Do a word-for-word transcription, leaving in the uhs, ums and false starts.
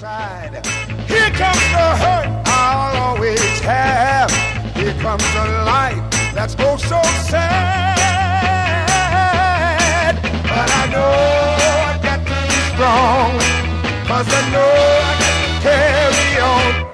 side. Here comes the hurt I'll always have. Here comes the life that's oh so sad. But I know I've got to be strong, 'cause I know I can carry on.